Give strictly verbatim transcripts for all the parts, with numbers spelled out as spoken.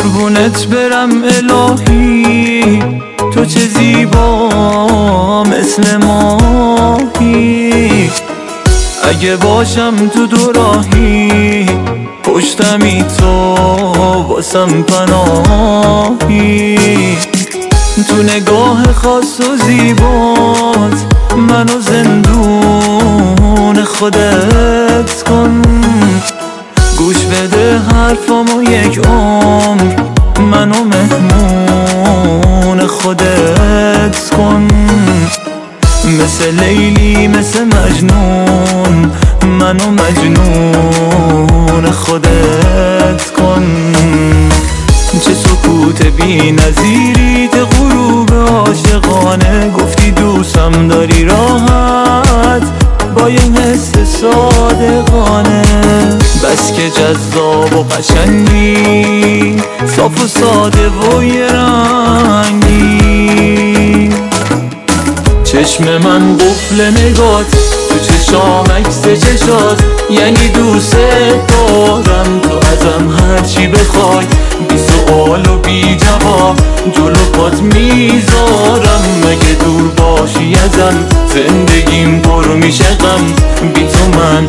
قربونت برم الهی، تو چه زیبا مثل ماهی. اگه باشم تو دو راهی، پشتمی تو واسم پناهی. تو نگاه خاص و زیبات منو زندون خودت کن. گوش بده حرفامو یک عمر، منو مهمون خودت کن. مثل لیلی مثل مجنون، منو مجنون خودت کن. چه سکوت بی نظیری، ته غروب عاشقانه گفتی دوستم داری راحت با یه حس صادقانه. بس که جذاب و قشنگی، صاف و ساده و یه رنگی. چشم من قفل نگات، تو چشام عکس چشات، یعنی دوست دارم. تو ازم هرچی بخوای، بی سؤال و بی جواب جلو پات میذارم. مگه دور باشی ازم، زندگیم پر میشه غم. بی تو من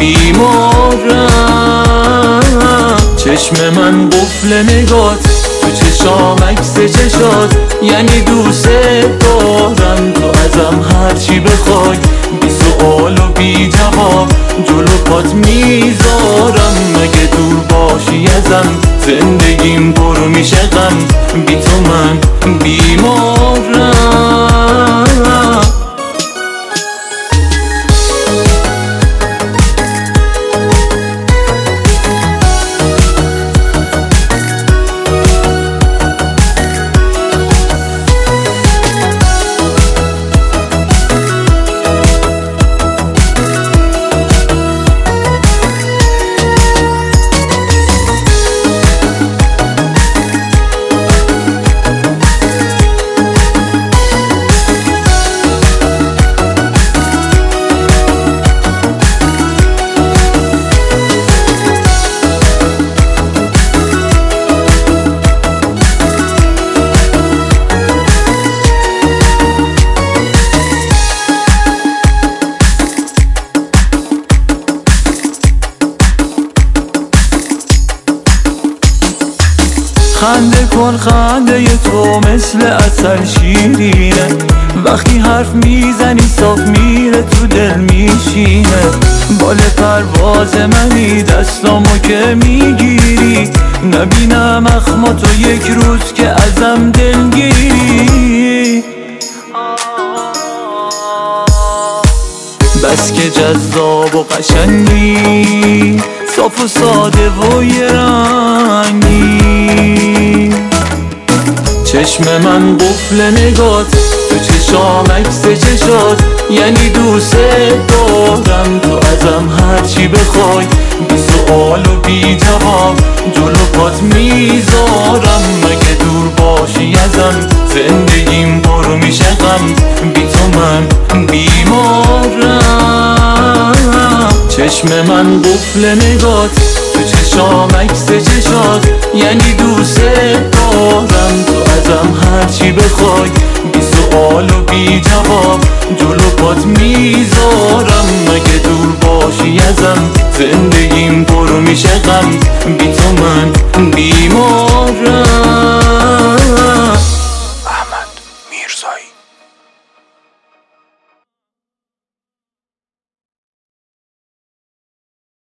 بیمارم. چشم من قفل نگات، تو چشام عکس چشات، یعنی دوست دارم. تو ازم هرچی بخوای، بی سؤال و بی جواب جلو پات میذارم. مگه دور باشی ازم، زندگیم پر میشه غم. بی تو من بیمارم. خنده کن خنده تو مثل عسل شیرینه. وقتی حرف میزنی صاف میره تو دل میشینه. بال پرواز منی، دستامو که میگیری. نبینم اخماتو یک روز که ازم دلگیری. بس که جذاب و قشنگی، صاف و ساده و یه رنگی. چشم من قفل نگات، تو چشام عکس چشات، یعنی دوست دارم. تو ازم هرچی بخوای، بی سؤال و بی جواب جلو پات میذارم. مگه دور باشی ازم، زندگیم پر میشه غم. بی تو من بیمارم. چشم من قفل نگات، تو چشام عکس چشات، یعنی دوست دارم. تو ازم هرچی بخوای، بی سؤال و بی جواب جلو پات میذارم. مگه دور باشی ازم، زندگیم پر میشه غم. بی